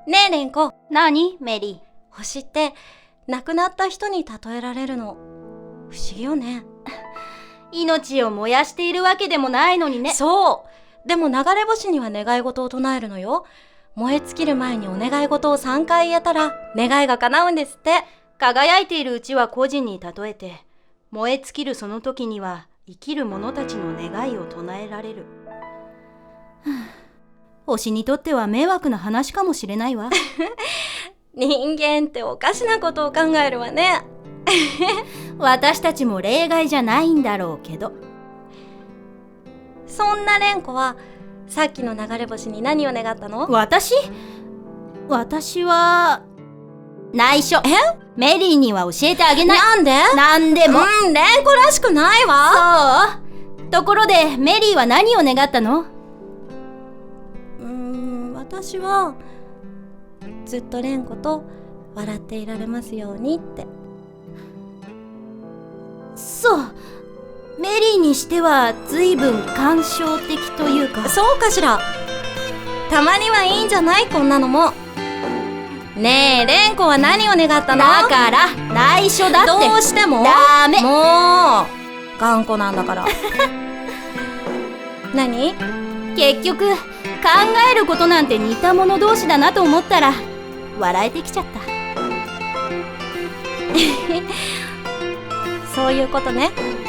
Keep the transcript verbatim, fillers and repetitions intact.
ねえレンコ、 何メリー。星って亡くなった人に例えられるの不思議よね。 命を燃やしているわけでもないのにね。 そう。でも流れ星には願い事を唱えるのよ。燃え尽きる前にお願い事をさんかい言えたら願いが叶うんですって。 輝いているうちは個人に例えて、燃え尽きるその時には生きる者たちの願いを唱えられる。星にとっては迷惑な話かもしれないわ。 人間っておかしなことを考えるわね。 私たちも例外じゃないんだろうけど。 そんなレンコはさっきの流れ星に何を願ったの？ 私私は内緒。 え？ メリーには教えてあげない。 なんで？ なんでも。 うん、レンコらしくないわ。 そう。ところでメリーは何を願ったの？ うーん、私はずっとレンコと笑っていられますようにって。 そう。メリーにしては随分感傷的というか。 そうかしら。たまにはいいんじゃない、こんなのも。ねえ、レンコは何を願ったの？ だから内緒だって。 どうしても？ ダメ。 もう頑固なんだから。何？ 結局考えることなんて似た者同士だなと思ったら笑えてきちゃった。 そういうことね。